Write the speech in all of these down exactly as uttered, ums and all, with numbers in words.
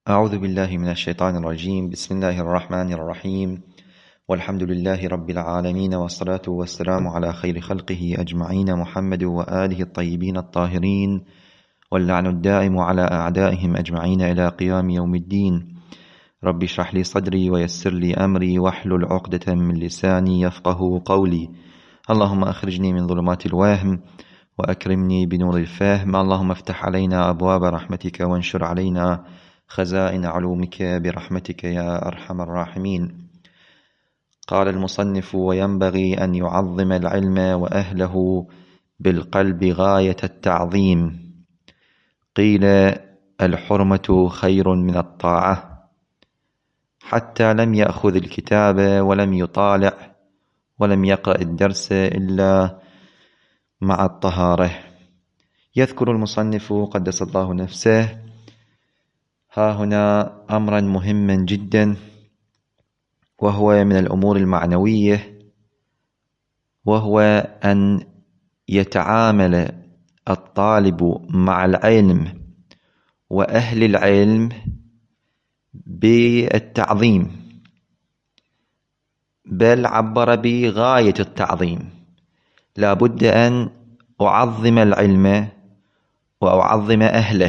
أعوذ بالله من الشيطان الرجيم. بسم الله الرحمن الرحيم، والحمد لله رب العالمين، والصلاة والسلام على خير خلقه أجمعين محمد وآله الطيبين الطاهرين، واللعن الدائم على أعدائهم أجمعين إلى قيام يوم الدين. رب اشرح لي صدري ويسر لي أمري واحلل عقدة من لساني يفقه قولي. اللهم أخرجني من ظلمات الوهم وأكرمني بنور الفهم. اللهم افتح علينا أبواب رحمتك وانشر علينا خزائن علومك برحمتك يا أرحم الراحمين. قال المصنف: وينبغي أن يعظم العلم وأهله بالقلب غاية التعظيم. قيل: الحرمة خير من الطاعة، حتى لم يأخذ الكتاب ولم يطالع ولم يقرأ الدرس إلا مع الطهارة. يذكر المصنف قدس الله نفسه ها هنا أمرا مهما جدا، وهو من الأمور المعنوية، وهو أن يتعامل الطالب مع العلم وأهل العلم بالتعظيم، بل عبر بغاية التعظيم. لا بد أن أعظم العلم وأعظم أهله.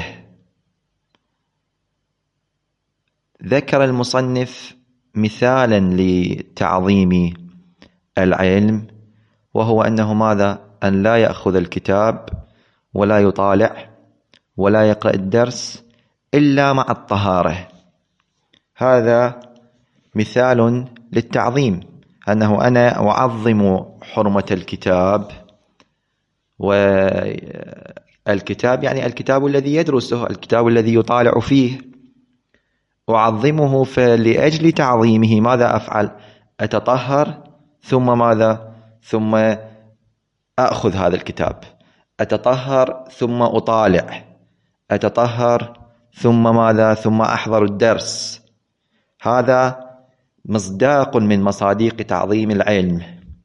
ذكر المصنف مثالا لتعظيم العلم، وهو أنه ماذا؟ أن لا يأخذ الكتاب ولا يطالع ولا يقرأ الدرس إلا مع الطهارة. هذا مثال للتعظيم، أنه أنا أعظم حرمة الكتاب، والكتاب يعني الكتاب الذي يدرسه، الكتاب الذي يطالع فيه، أعظمه. فلأجل تعظيمه ماذا أفعل؟ أتطهر، ثم ماذا؟ ثم أخذ هذا الكتاب. أتطهر ثم أطالع، أتطهر ثم ماذا؟ ثم أحضر الدرس. هذا مصداق من مصاديق تعظيم العلم.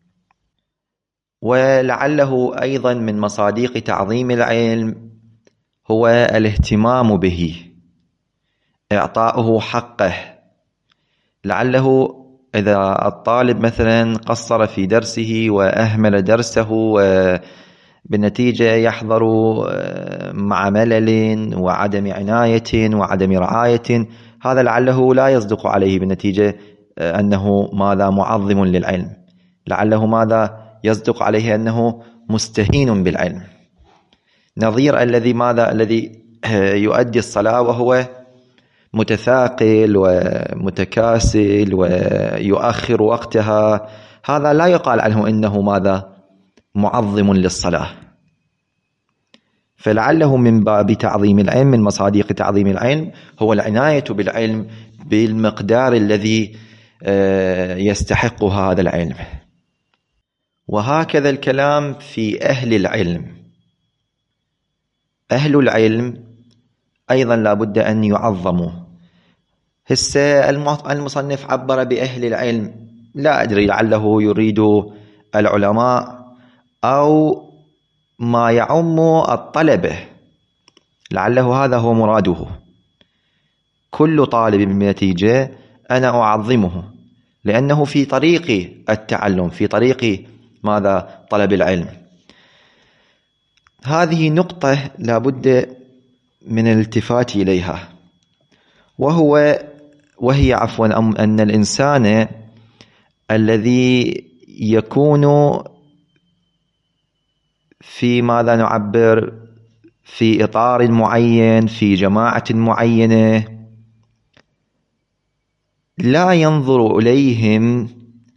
ولعله أيضا من مصاديق تعظيم العلم هو الاهتمام به، إعطاؤه حقه. لعله إذا الطالب مثلا قصر في درسه وأهمل درسه، وبالنتيجة يحضر مع ملل وعدم عناية وعدم رعاية، هذا لعله لا يصدق عليه بالنتيجة أنه ماذا؟ معظم للعلم. لعله ماذا؟ يصدق عليه أنه مستهين بالعلم. نظير الذي ماذا؟ الذي يؤدي الصلاة وهو متثاقل ومتكاسل ويؤخر وقتها، هذا لا يقال عنه إنه ماذا؟ معظم للصلاة. فلعله من باب تعظيم العلم، من مصاديق تعظيم العلم، هو العناية بالعلم بالمقدار الذي يستحق هذا العلم. وهكذا الكلام في أهل العلم. أهل العلم أيضا لا بد أن يعظموا. هسه المصنف عبر بأهل العلم، لا أدري لعله يريد العلماء أو ما يعم الطلبة، لعله هذا هو مراده. كل طالب بنتيجة أنا أعظمه، لأنه في طريق التعلم، في طريق ماذا؟ طلب العلم. هذه نقطة لا بد من الالتفات إليها، وهو وهي عفوا أن الإنسان الذي يكون في ماذا نعبر في إطار معين، في جماعة معينة، لا ينظر إليهم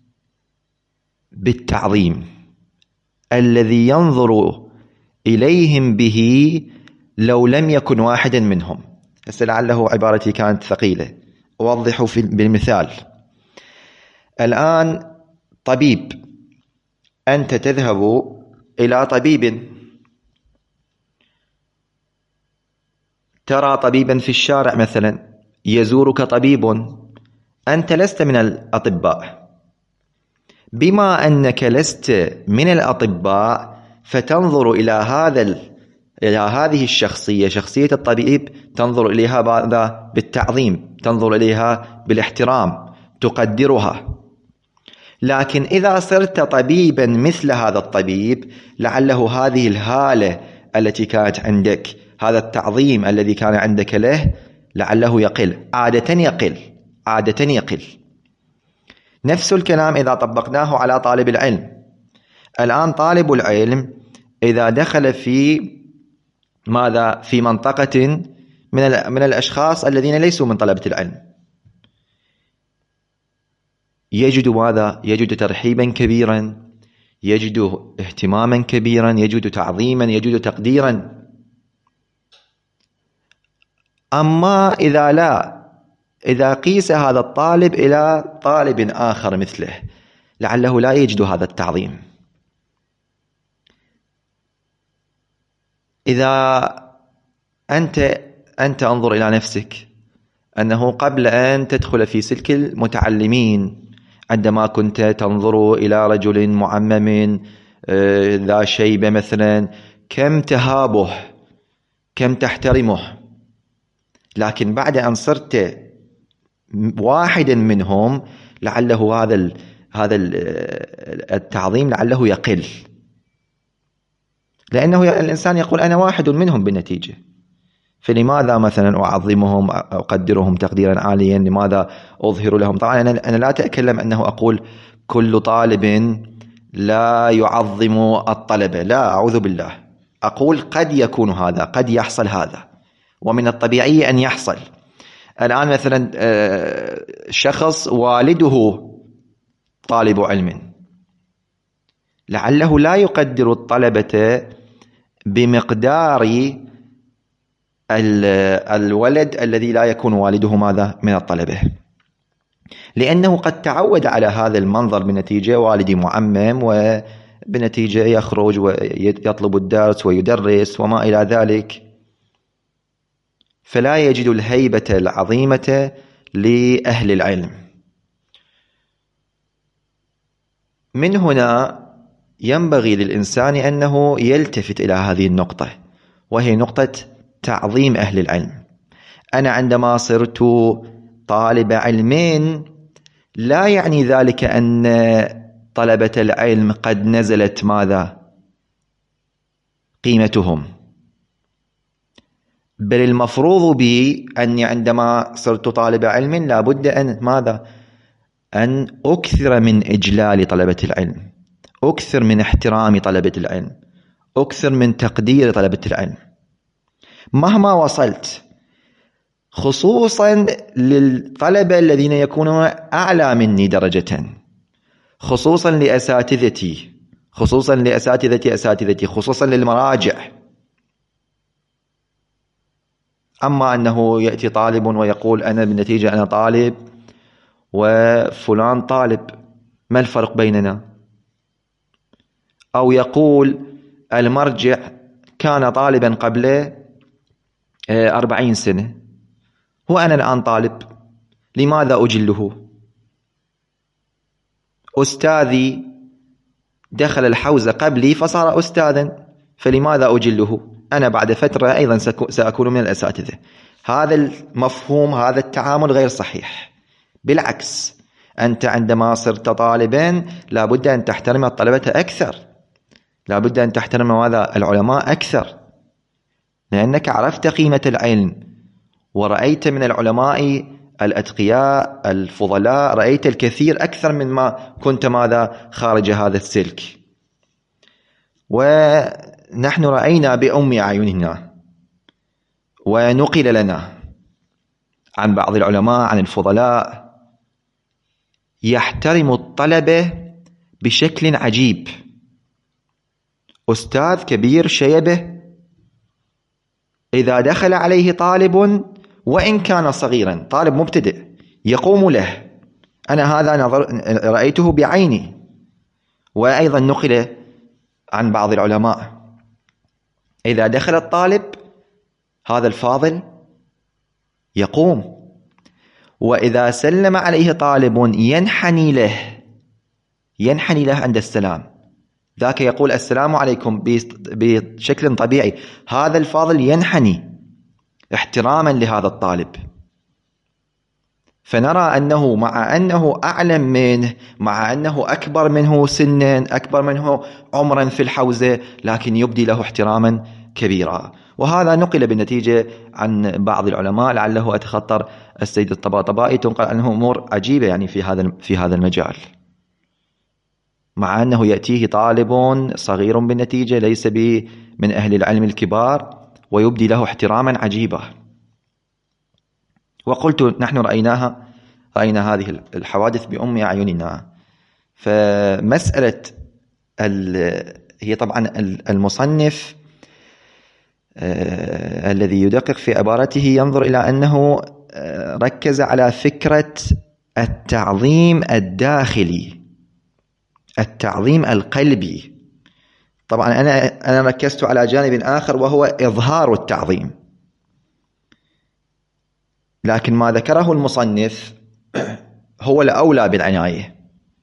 بالتعظيم الذي ينظر إليهم به لو لم يكن واحدا منهم. بس لعله عبارتي كانت ثقيلة، أوضح بالمثال. الآن طبيب، أنت تذهب إلى طبيب، ترى طبيبا في الشارع مثلا، يزورك طبيب، أنت لست من الأطباء. بما أنك لست من الأطباء فتنظر إلى هذا إلى هذه الشخصية، شخصية الطبيب، تنظر إليها ماذا؟ بالتعظيم، تنظر إليها بالاحترام، تقدرها. لكن إذا صرت طبيبا مثل هذا الطبيب، لعله هذه الهالة التي كانت عندك، هذا التعظيم الذي كان عندك له، لعله يقل، عادة يقل، عادة يقل. نفس الكلام إذا طبقناه على طالب العلم. الآن طالب العلم إذا دخل في ماذا؟ في منطقة من من الأشخاص الذين ليسوا من طلبة العلم، يجد ماذا؟ يجد ترحيبا كبيرا، يجد اهتماما كبيرا، يجد تعظيما، يجد تقديرا. أما إذا لا، إذا قيس هذا الطالب إلى طالب آخر مثله، لعله لا يجد هذا التعظيم. إذا أنت أنت انظر إلى نفسك، أنه قبل أن تدخل في سلك المتعلمين، عندما كنت تنظر إلى رجل معمم ذا شيبة مثلا، كم تهابه، كم تحترمه. لكن بعد أن صرت واحدا منهم، لعله هذا هذا التعظيم لعله يقل، لأنه الإنسان يقول أنا واحد منهم بالنتيجة، فلماذا مثلا أعظمهم، أقدرهم تقديرا عاليا؟ لماذا أظهر لهم؟ طبعا أنا لا أتكلم أنه أقول كل طالب لا يعظم الطلبة، لا، أعوذ بالله. أقول قد يكون هذا، قد يحصل هذا، ومن الطبيعي أن يحصل. الآن مثلا شخص والده طالب علم، لعله لا يقدر الطلبة بمقدار الولد الذي لا يكون والده ماذا؟ من الطلبة، لأنه قد تعود على هذا المنظر. بنتيجة والدي معمم، وبنتيجة يخرج ويطلب الدرس ويدرس وما إلى ذلك، فلا يجد الهيبة العظيمة لأهل العلم. من هنا ينبغي للإنسان أنه يلتفت إلى هذه النقطة، وهي نقطة تعظيم أهل العلم. أنا عندما صرت طالب علم، لا يعني ذلك أن طلبة العلم قد نزلت ماذا؟ قيمتهم، بل المفروض بي أني عندما صرت طالب علم لابد أن ماذا؟ أن أكثر من إجلال طلبة العلم، أكثر من احترام طلبة العلم، أكثر من تقدير طلبة العلم مهما وصلت، خصوصا للطلبة الذين يكونون أعلى مني درجة، خصوصا لأساتذتي، خصوصا لأساتذتي أساتذتي خصوصا للمراجع. أما أنه يأتي طالب ويقول أنا بالنتيجة أنا طالب وفلان طالب، ما الفرق بيننا؟ أو يقول المرجع كان طالبا قبل أربعين سنة وأنا الآن طالب، لماذا أجله؟ أستاذي دخل الحوزة قبلي فصار أستاذا، فلماذا أجله؟ أنا بعد فترة أيضا سأكون من الأساتذة. هذا المفهوم، هذا التعامل غير صحيح. بالعكس، أنت عندما صرت طالبا لابد أن تحترم الطلبة أكثر، لابد أن تحترم ماذا؟ العلماء أكثر، لأنك عرفت قيمة العلم ورأيت من العلماء الأتقياء الفضلاء، رأيت الكثير أكثر من ما كنت ماذا؟ خارج هذا السلك. ونحن رأينا بأم أعيننا ونقل لنا عن بعض العلماء، عن الفضلاء، يحترم الطلبة بشكل عجيب. أستاذ كبير شيبه إذا دخل عليه طالب وإن كان صغيرا، طالب مبتدئ، يقوم له. أنا هذا نظر رأيته بعيني، وأيضا نقل عن بعض العلماء. إذا دخل الطالب هذا الفاضل يقوم، وإذا سلم عليه طالب ينحني له، ينحني له عند السلام، ذاك يقول السلام عليكم بشكل طبيعي، هذا الفاضل ينحني احتراما لهذا الطالب. فنرى أنه مع أنه أعلم منه، مع أنه أكبر منه سنا، أكبر منه عمرا في الحوزة، لكن يبدي له احتراما كبيرا. وهذا نقل بالنتيجة عن بعض العلماء، لعله أتخطر السيد الطباطبائي، تنقل عنه أمور عجيبة يعني في هذا في هذا المجال، مع أنه يأتيه طالب صغير بالنتيجة ليس من أهل العلم الكبار ويبدي له احتراما عجيبا. وقلت نحن رأيناها رأينا هذه الحوادث بأم أعيننا. فمسألة هي طبعا المصنف آه الذي يدقق في عبارته ينظر إلى أنه آه ركز على فكرة التعظيم الداخلي، التعظيم القلبي. طبعا أنا أنا ركزت على جانب آخر وهو إظهار التعظيم، لكن ما ذكره المصنف هو الأولى بالعناية،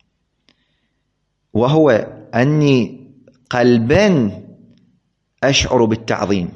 وهو أني قلبا أشعر بالتعظيم،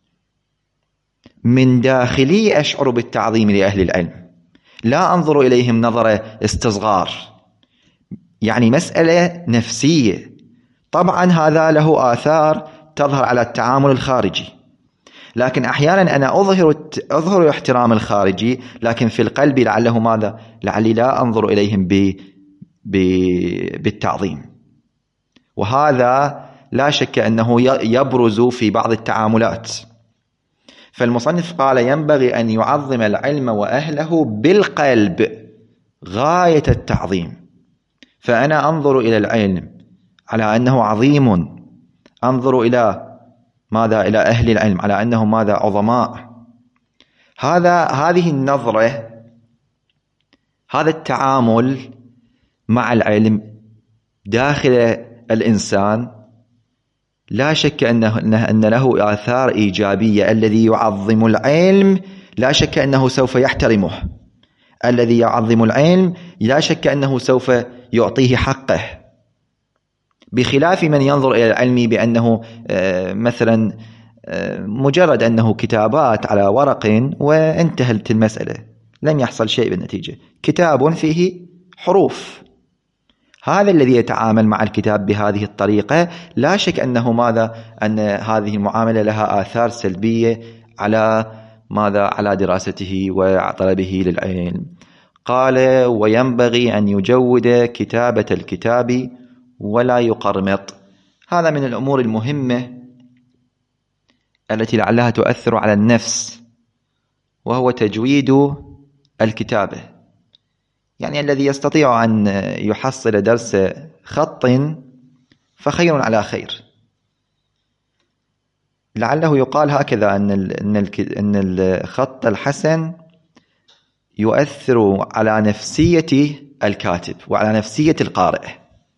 من داخلي أشعر بالتعظيم لأهل العلم، لا أنظر إليهم نظرة استصغار، يعني مسألة نفسية. طبعا هذا له آثار تظهر على التعامل الخارجي، لكن أحيانا أنا أظهر أظهر احترام الخارجي، لكن في القلب لعله ماذا؟ لعلي لا أنظر إليهم ب... ب... بالتعظيم. وهذا لا شك أنه يبرز في بعض التعاملات. فالمصنف قال ينبغي أن يعظم العلم وأهله بالقلب غاية التعظيم. فأنا أنظر إلى العلم على أنه عظيم، أنظر إلى ماذا؟ إلى أهل العلم على أنهم ماذا؟ عظماء. هذا هذه النظرة، هذا التعامل مع العلم داخل الإنسان لا شك أنه أن له آثار إيجابية. الذي يعظم العلم لا شك أنه سوف يحترمه، الذي يعظم العلم لا شك أنه سوف يعطيه حقه، بخلاف من ينظر إلى العلم بأنه مثلا مجرد أنه كتابات على ورق وانتهت المسألة، لم يحصل شيء بالنتيجة، كتاب فيه حروف. هذا الذي يتعامل مع الكتاب بهذه الطريقة لا شك أنه ماذا؟ أن هذه المعاملة لها آثار سلبية على ماذا؟ على دراسته وطلبه للعلم. قال وينبغي أن يجود كتابة الكتاب ولا يقرمط. هذا من الأمور المهمة التي لعلها تؤثر على النفس، وهو تجويد الكتابة. يعني الذي يستطيع أن يحصل درس خط فخير على خير. لعله يقال هكذا أن أن الخط الحسن يؤثر على نفسية الكاتب وعلى نفسية القارئ،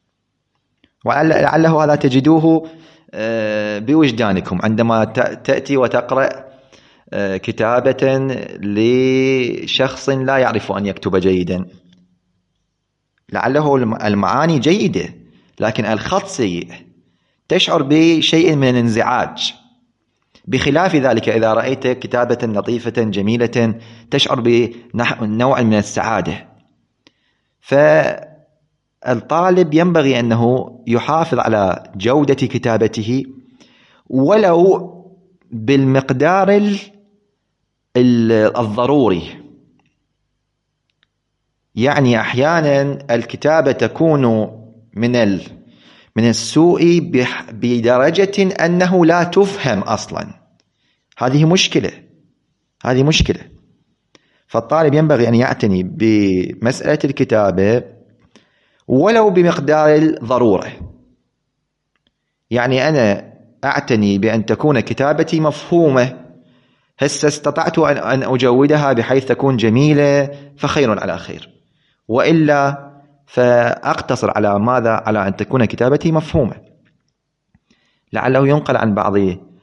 ولعله هذا تجدوه بوجدانكم عندما تأتي وتقرأ كتابة لشخص لا يعرف أن يكتب جيدا. لعله المعاني جيدة لكن الخط سيء، تشعر بشيء من الانزعاج. بخلاف ذلك إذا رأيت كتابة لطيفة جميلة تشعر بنوع من السعادة. فالطالب ينبغي أنه يحافظ على جودة كتابته ولو بالمقدار الضروري. يعني أحيانا الكتابة تكون من من السوء بدرجة أنه لا تفهم أصلا. هذه مشكلة، هذه مشكلة. فالطالب ينبغي أن يعتني بمسألة الكتابة ولو بمقدار الضرورة. يعني أنا أعتني بأن تكون كتابتي مفهومة، هسه استطعت أن أجودها بحيث تكون جميلة فخير على خير، وإلا فأقتصر على ماذا؟ على أن تكون كتابتي مفهومة. لعله ينقل عن بعض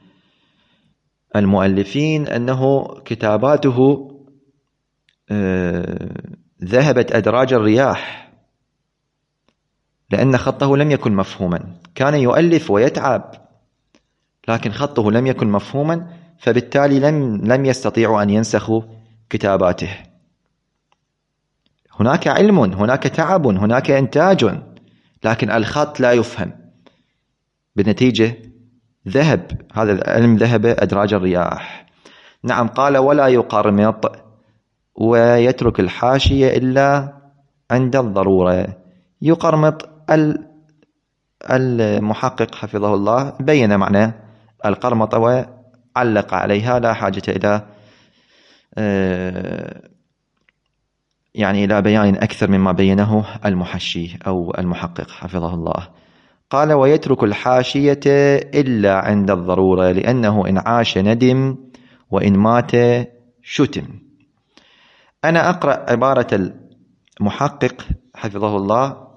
المؤلفين أنه كتاباته ذهبت أدراج الرياح، لأن خطه لم يكن مفهوما، كان يؤلف ويتعب لكن خطه لم يكن مفهوما، فبالتالي لم لم يستطيعوا أن ينسخوا كتاباته. هناك علم، هناك تعب، هناك إنتاج، لكن الخط لا يفهم، بالنتيجة ذهب هذا العلم، ذهب أدراج الرياح. نعم، قال ولا يقرمط ويترك الحاشية إلا عند الضرورة. يقرمط المحقق حفظه الله بين معنى القرمطة وعلق عليها، لا حاجة إلى يعني إلى بيان أكثر مما بينه المحشي أو المحقق حفظه الله. قال ويترك الحاشية إلا عند الضرورة لأنه إن عاش ندم وإن مات شتم. أنا أقرأ عبارة المحقق حفظه الله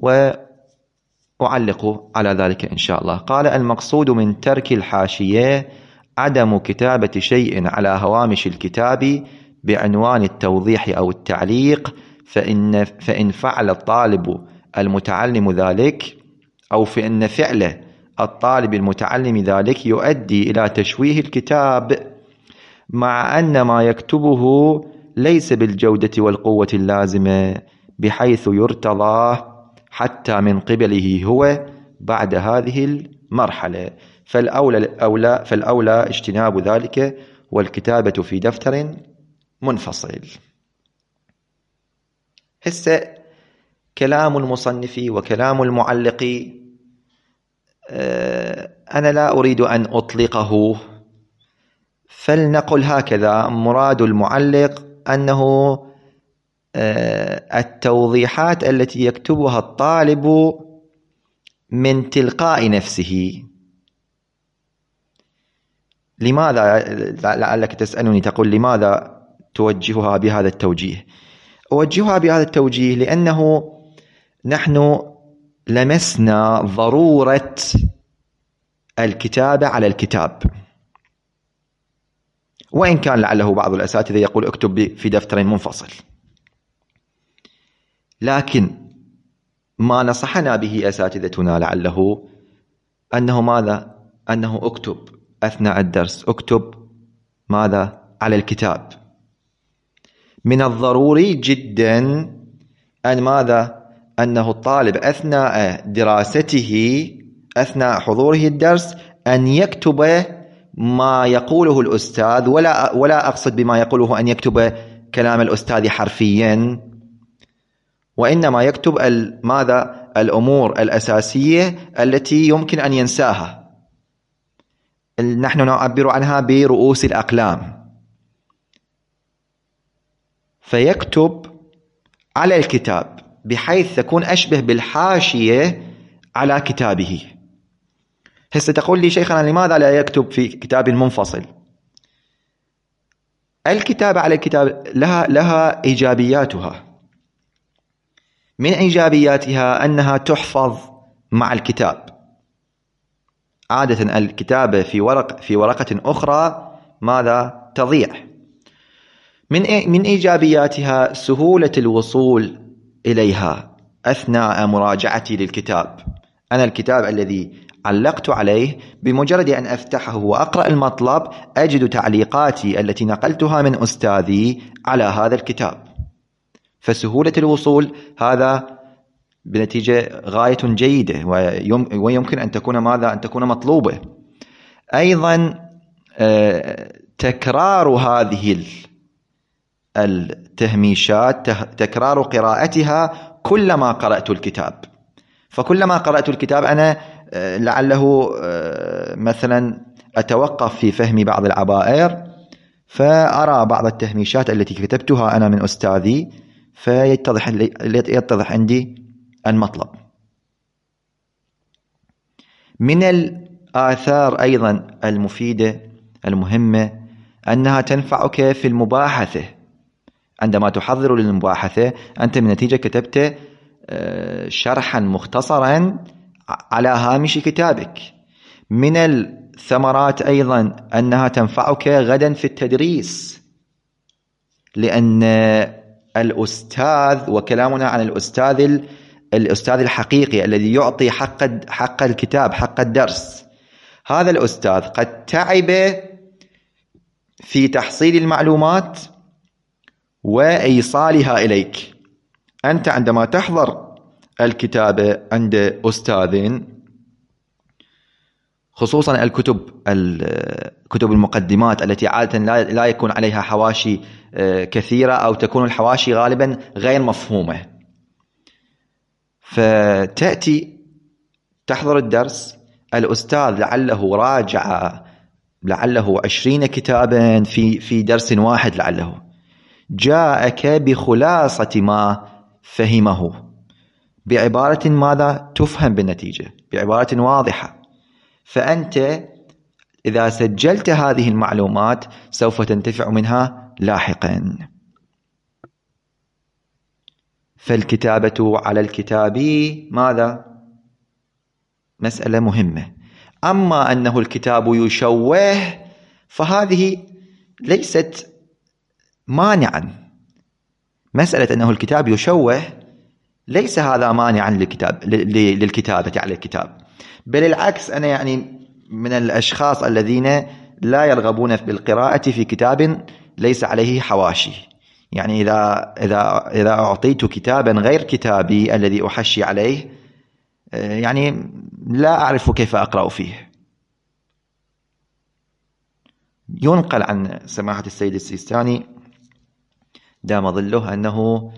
وأعلق على ذلك إن شاء الله. قال المقصود من ترك الحاشية عدم كتابة شيء على هوامش الكتاب بعنوان التوضيح أو التعليق، فإن, فإن فعل الطالب المتعلم ذلك أو فإن فعل الطالب المتعلم ذلك يؤدي إلى تشويه الكتاب، مع أن ما يكتبه ليس بالجودة والقوة اللازمة بحيث يرتضى حتى من قبله هو بعد هذه المرحلة. فالأولى, أولى فالأولى اجتناب ذلك والكتابة في دفتر منفصل. هسه كلام المصنف وكلام المعلق أنا لا أريد أن أطلقه، فلنقل هكذا: مراد المعلق أنه التوضيحات التي يكتبها الطالب من تلقاء نفسه. لماذا؟ لعلك تسألني تقول لماذا توجهها بهذا التوجيه؟ أوجهها بهذا التوجيه لأنه نحن لمسنا ضرورة الكتابة على الكتاب، وإن كان لعله بعض الأساتذة يقول اكتب في دفتر منفصل، لكن ما نصحنا به أساتذتنا لعله أنه ماذا؟ أنه اكتب أثناء الدرس، اكتب ماذا؟ على الكتاب. من الضروري جدا أن ماذا؟ أنه الطالب أثناء دراسته أثناء حضوره الدرس أن يكتب ما يقوله الأستاذ، ولا ولا أقصد بما يقوله أن يكتب كلام الأستاذ حرفيا، وإنما يكتب ماذا؟ الأمور الأساسية التي يمكن أن ينساها، نحن نعبر عنها برؤوس الأقلام. فيكتب على الكتاب بحيث تكون أشبه بالحاشية على كتابه. هسه تقول لي شيخنا لماذا لا يكتب في كتاب منفصل؟ الكتابة على الكتاب لها لها إيجابياتها. من إيجابياتها أنها تحفظ مع الكتاب. عادة الكتابة في ورق في ورقة أخرى ماذا؟ تضيع. من من إيجابياتها سهولة الوصول إليها أثناء مراجعتي للكتاب. أنا الكتاب الذي علقت عليه بمجرد أن أفتحه وأقرأ المطلب أجد تعليقاتي التي نقلتها من أستاذي على هذا الكتاب، فسهولة الوصول هذا بنتيجة غاية جيدة ويمكن أن تكون ماذا؟ أن تكون مطلوبة. أيضا تكرار هذه التهميشات، تكرار قراءتها كلما قرأت الكتاب. فكلما قرأت الكتاب أنا لعله مثلا أتوقف في فهم بعض العبائر فأرى بعض التهميشات التي كتبتها أنا من أستاذي فيتضح يتضح عندي المطلب. من الآثار أيضا المفيدة المهمة أنها تنفعك في المباحثة. عندما تحضر للمباحثة أنت من نتيجة كتبت شرحا مختصرا على هامش كتابك. من الثمرات أيضا أنها تنفعك غدا في التدريس، لأن الأستاذ، وكلامنا عن الأستاذ الأستاذ الحقيقي الذي يعطي حق حق الكتاب، حق الدرس، هذا الأستاذ قد تعب في تحصيل المعلومات وإيصالها إليك. أنت عندما تحضر الكتابة عند أستاذ، خصوصا الكتب الكتب المقدمات التي عادة لا يكون عليها حواشي كثيرة، أو تكون الحواشي غالبا غير مفهومة، فتأتي تحضر الدرس، الأستاذ لعله راجع لعله عشرين كتابا في في درس واحد، لعله جاءك بخلاصة ما فهمه بعبارة ماذا تفهم بالنتيجة، بعبارة واضحة. فأنت إذا سجلت هذه المعلومات سوف تنتفع منها لاحقا. فالكتابة على الكتاب ماذا؟ مسألة مهمة. أما أنه الكتاب يشوه فهذه ليست مانعا. مسألة أنه الكتاب يشوه ليس هذا مانعا للكتاب للكتابة على الكتاب، بل العكس. أنا يعني من الأشخاص الذين لا يرغبون بالقراءة في كتاب ليس عليه حواشي. يعني إذا إذا إذا أعطيت كتابا غير كتابي الذي أحشي عليه، يعني لا أعرف كيف أقرأ فيه. ينقل عن سماحة السيد السيستاني دام ظله أنه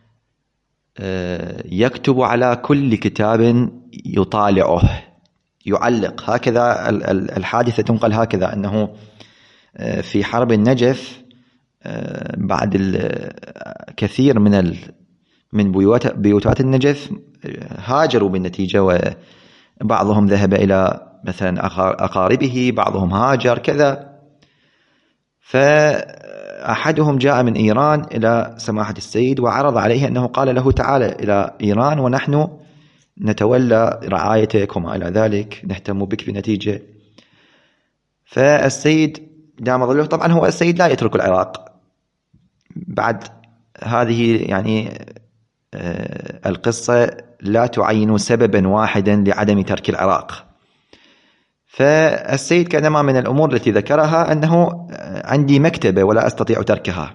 يكتب على كل كتاب يطالعه يعلق. هكذا الحادثة تنقل هكذا، أنه في حرب النجف بعد الكثير من من بيوتات النجف هاجروا بالنتيجة، وبعضهم ذهب إلى مثلا أقاربه، بعضهم هاجر كذا. فأحدهم جاء من إيران إلى سماحة السيد وعرض عليه أنه قال له تعالى إلى إيران ونحن نتولى رعايتك وما إلى ذلك، نهتم بك بالنتيجة. فالسيد دام ظله، طبعا هو السيد لا يترك العراق بعد هذه، يعني القصة لا تعين سببا واحدا لعدم ترك العراق. فالسيد كانما من الأمور التي ذكرها أنه عندي مكتبة ولا أستطيع تركها.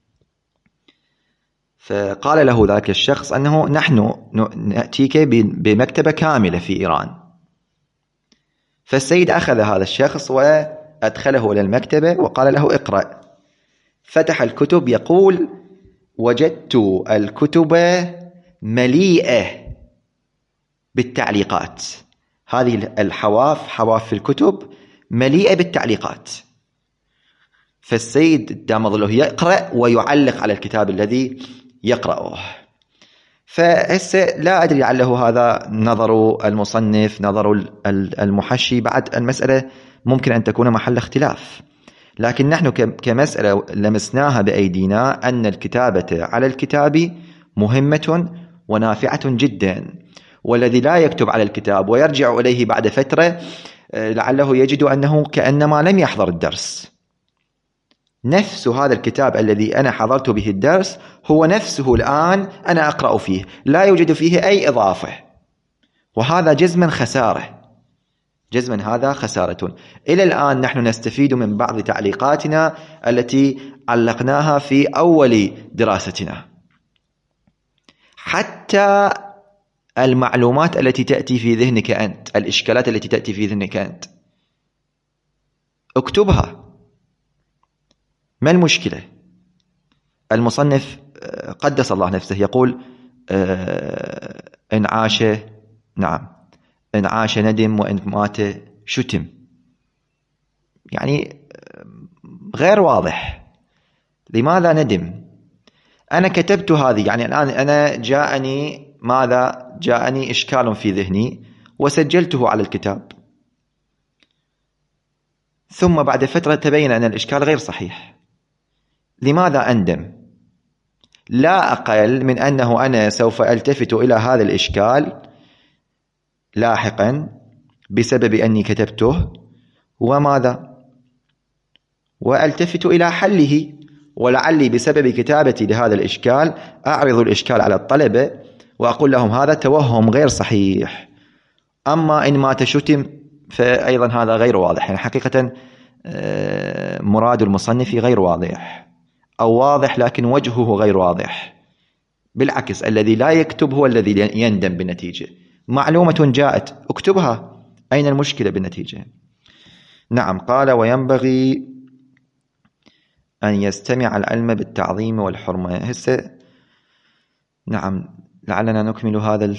فقال له ذاك الشخص أنه نحن نأتيك بمكتبة كاملة في إيران. فالسيد أخذ هذا الشخص وأدخله إلى المكتبة وقال له اقرأ. فتح الكتب، يقول وجدت الكتب مليئة بالتعليقات. هذه الحواف، حواف الكتب مليئة بالتعليقات. فالسيد دام ظله يقرأ ويعلق على الكتاب الذي يقرأه. فهسه لا أدري لعله هذا نظر المصنف، نظر المحشي، بعد المسألة ممكن أن تكون محل اختلاف. لكن نحن كمسألة لمسناها بأيدينا أن الكتابة على الكتاب مهمة ونافعة جدا. والذي لا يكتب على الكتاب ويرجع إليه بعد فترة لعله يجد أنه كأنما لم يحضر الدرس. نفس هذا الكتاب الذي أنا حضرت به الدرس هو نفسه الآن أنا أقرأ فيه، لا يوجد فيه أي إضافة، وهذا جزما خسارة، جزما هذا خسارة. إلى الآن نحن نستفيد من بعض تعليقاتنا التي علقناها في أول دراستنا. حتى المعلومات التي تأتي في ذهنك أنت، الإشكالات التي تأتي في ذهنك أنت، اكتبها. ما المشكلة؟ المصنف قدس الله نفسه يقول إن عاش، نعم، إن عاش ندم وإن مات شتم. يعني غير واضح. لماذا ندم؟ أنا كتبت هذه، يعني الآن أنا جاءني ماذا؟ جاءني إشكال في ذهني وسجلته على الكتاب، ثم بعد فترة تبين أن الإشكال غير صحيح. لماذا أندم؟ لا أقل من أنه أنا سوف ألتفت إلى هذا الإشكال لاحقا بسبب أني كتبته، وماذا؟ وألتفت إلى حله، ولعلي بسبب كتابتي لهذا الإشكال أعرض الإشكال على الطلبة وأقول لهم هذا توهم غير صحيح. أما إن مات شتم فأيضا هذا غير واضح، يعني حقيقة مراد المصنف غير واضح، أو واضح لكن وجهه غير واضح. بالعكس، الذي لا يكتب هو الذي يندم بالنتيجة. معلومة جاءت اكتبها، أين المشكلة بالنتيجة؟ نعم. قال وينبغي أن يستمع العلم بالتعظيم والحرمة. هسه نعم، لعلنا نكمل هذا ال...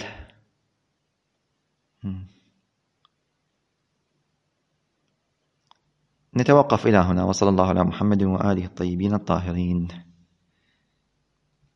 نتوقف إلى هنا، وصلى الله على محمد وآله الطيبين الطاهرين.